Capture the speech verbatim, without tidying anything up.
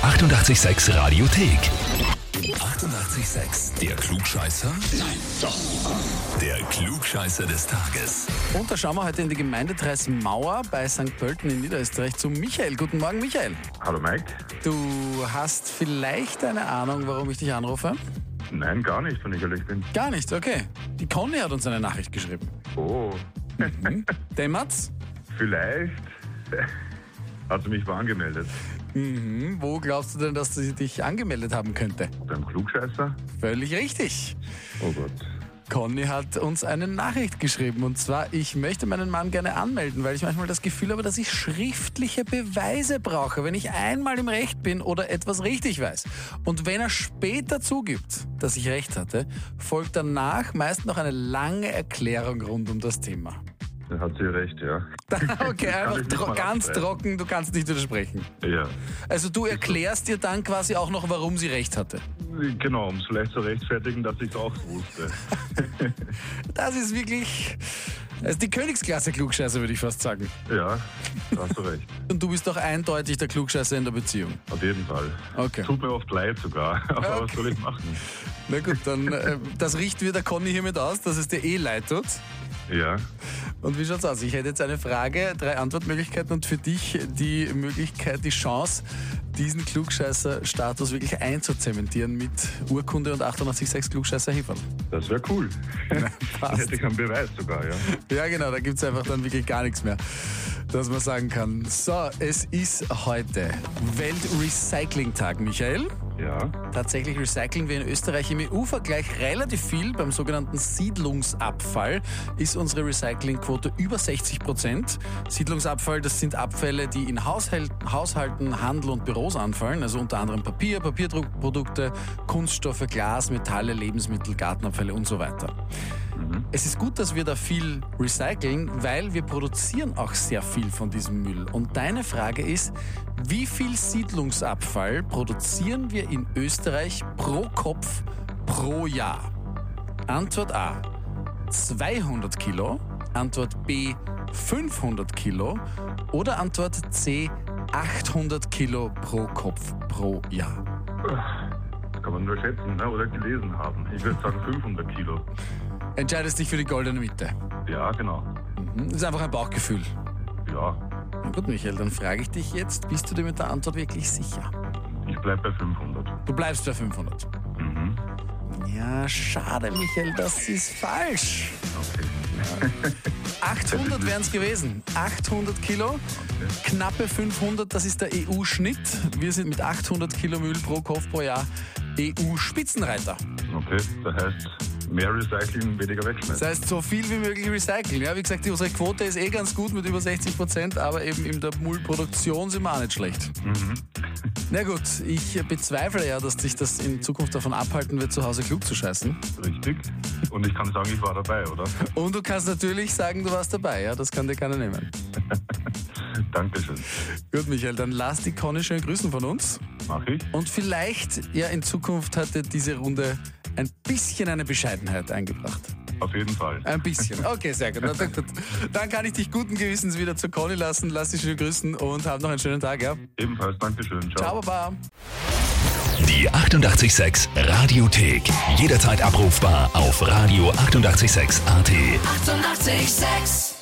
achtundachtzig Komma sechs Radiothek. achtundachtzig Komma sechs. Der Klugscheißer? Nein, doch. Der Klugscheißer des Tages. Und da schauen wir heute in die Gemeinde Treismauer bei Sankt Pölten in Niederösterreich zu Michael. Guten Morgen, Michael. Hallo Mike. Du hast vielleicht eine Ahnung, warum ich dich anrufe? Nein, gar nicht, wenn ich ehrlich bin. Gar nicht, okay. Die Conny hat uns eine Nachricht geschrieben. Oh, Mhm. Dämmert's? vielleicht hat sie mich wo angemeldet. Mhm. Wo glaubst du denn, dass sie dich angemeldet haben könnte? Beim Klugscheißer? Völlig richtig. Oh Gott. Conny hat uns eine Nachricht geschrieben und zwar, ich möchte meinen Mann gerne anmelden, weil ich manchmal das Gefühl habe, dass ich schriftliche Beweise brauche, wenn ich einmal im Recht bin oder etwas richtig weiß. Und wenn er später zugibt, dass ich recht hatte, folgt danach meist noch eine lange Erklärung rund um das Thema. Da hat sie recht, ja. Okay, Kann einfach ich nicht tro- mal ganz abstreiten. trocken, du kannst nicht widersprechen. Ja, Also du erklärst dir dann quasi auch noch, warum sie recht hatte. genau, um es vielleicht zu rechtfertigen, dass ich es auch wusste. Das ist wirklich, das ist die Königsklasse Klugscheißer, würde ich fast sagen. Ja, da hast du recht. Und du bist doch eindeutig der Klugscheißer in der Beziehung. Auf jeden Fall. Okay. Tut mir oft leid sogar, aber was Okay. soll ich machen? Na gut, dann äh, das richten wir der Conny hiermit aus, dass es dir eh leid tut. Ja, Und wie schaut's aus? Ich hätte jetzt eine Frage, drei Antwortmöglichkeiten und für dich die Möglichkeit, die Chance, diesen Klugscheißer-Status wirklich einzuzementieren mit Urkunde und achtundachtzig Komma sechs Klugscheißer-Heferl. das wäre cool. Dann passt. hätte ich einen Beweis sogar, ja. Ja genau, da gibt's einfach dann wirklich gar nichts mehr, dass man sagen kann. So, es ist heute Weltrecycling-Tag, Michael. Ja, Tatsächlich recyceln wir in Österreich im E U-Vergleich relativ viel. Beim sogenannten Siedlungsabfall ist unsere Recyclingquote über sechzig Prozent. Siedlungsabfall, das sind Abfälle, die in Haushalt, Haushalten, Handel und Büros anfallen. Also unter anderem Papier, Papierdruckprodukte, Kunststoffe, Glas, Metalle, Lebensmittel, Gartenabfälle und so weiter. Es ist gut, dass wir da viel recyceln, weil wir produzieren auch sehr viel von diesem Müll. Und deine Frage ist, wie viel Siedlungsabfall produzieren wir in Österreich pro Kopf pro Jahr? Antwort A, zweihundert Kilo. Antwort B, fünfhundert Kilo. Oder Antwort C, achthundert Kilo pro Kopf pro Jahr. kann man nur schätzen, ne? Oder gelesen haben. Ich würde sagen fünfhundert Kilo. Entscheidest dich für die goldene Mitte. Ja, genau. Das ist einfach ein Bauchgefühl. Ja, Na gut, Michael, dann frage ich dich jetzt, bist du dir mit der Antwort wirklich sicher? ich bleibe bei fünfhundert. Du bleibst bei fünfhundert. Mhm. Ja, schade, Michael, das ist falsch. Okay. achthundert wären es gewesen. achthundert Kilo, knappe fünfhundert, das ist der E U-Schnitt. Wir sind mit achthundert Kilo Müll pro Kopf pro Jahr E U-Spitzenreiter. Okay, das heißt, mehr Recycling, weniger wegschmeißen. Das heißt, so viel wie möglich recyceln. Ja, wie gesagt, unsere Quote ist eh ganz gut mit über sechzig Prozent, aber eben in der Müllproduktion sind wir auch nicht schlecht. Mhm. Na gut, ich bezweifle ja, dass dich das in Zukunft davon abhalten wird, zu Hause klug zu scheißen. Richtig. Und ich kann sagen, ich war dabei, oder? Und du kannst natürlich sagen, du warst dabei, ja, das kann dir keiner nehmen. Dankeschön. Gut, Michael, dann lass die Conny schön grüßen von uns. Mach ich? Und vielleicht, ja, in Zukunft hat dir diese Runde ein bisschen eine Bescheidenheit eingebracht. Auf jeden Fall. Ein bisschen. Okay, sehr gut. Na, dann, gut. Dann kann ich dich guten Gewissens wieder zur Conny lassen. Lass dich schön grüßen und hab noch einen schönen Tag, ja? Ebenfalls, Dankeschön. Ciao. Ciao, Baba. Die achtundachtzig Komma sechs Radiothek. Jederzeit abrufbar auf radio achtundachtzig Komma sechs Punkt a t. achtundachtzig Komma sechs